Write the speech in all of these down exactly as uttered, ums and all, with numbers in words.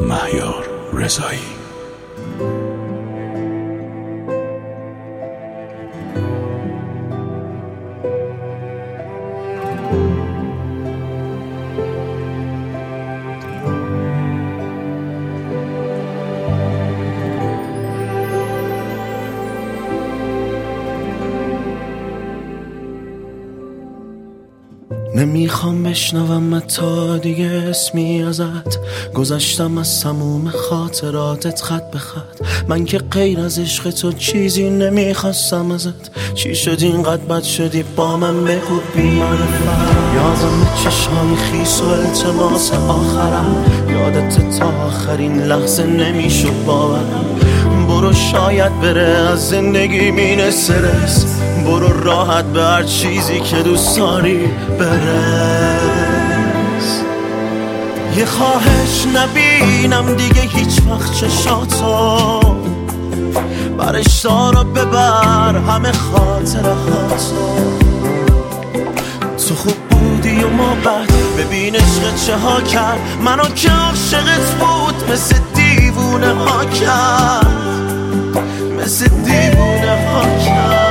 مهیار رضایی. نمیخوام بشنوم تا دیگه اسمی ازت، گذشتم از تموم خاطراتت خط به خط. من که غیر از عشق تو چیزی نمیخواستم ازت. چی شد اینقدر بد شدی با من بگو بی معرفت. یادم چشمای خیس و التماس آخرم، یادت تا آخرین لحظه نمیشد باورم. برو شاید بره از زندگی مین استرس، برو راحت به هر چیزی که دوست داری برس. یه خواهش نبینم دیگه هیچ وقت چشاتو، برش دارو ببر همه خاطرهاتو. تو خوب بودی و ما بد، ببین عشق چه ها کرد منو که عاشقت بود، مثل دیوونه ها کرد، مثل دیوونه ها کرد.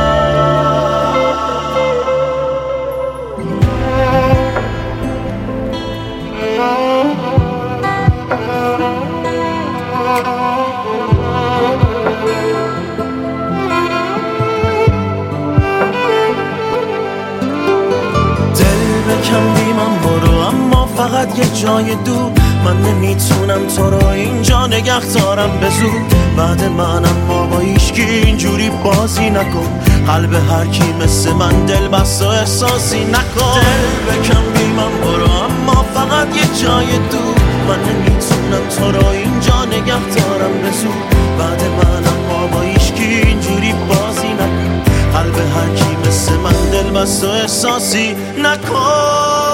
فقط یه جای دور، من نمیتونم تو رو اینجا نگه دارم به زور. بعد منم ما با هیچکی اینجوری بازی نکن، قلب هر کی مثل من دل بست و احساسی نکن. دل بکن بی من برو اما فقط یه جای دور، من نمیتونم تو رو اینجا نگه دارم به زور. بعد منم ما با هیچکی اینجوری بازی نکن، قلب هر کی مثل من دل بست و احساسی نکن.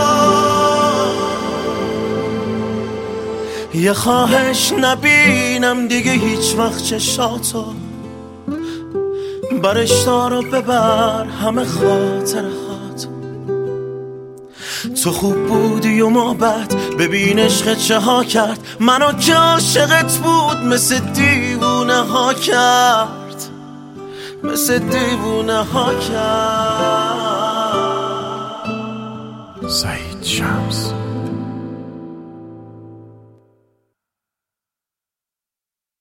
یه خواهش نبینم دیگه هیچ وقت چشاتو، برش دارو ببر همه خاطرهات. تو خوب بودی و ما بد، ببین عشق چه ها کرد منو که عاشقت بود، مثل دیوونه ها کرد، مثل دیوونه ها کرد. سعید شمس.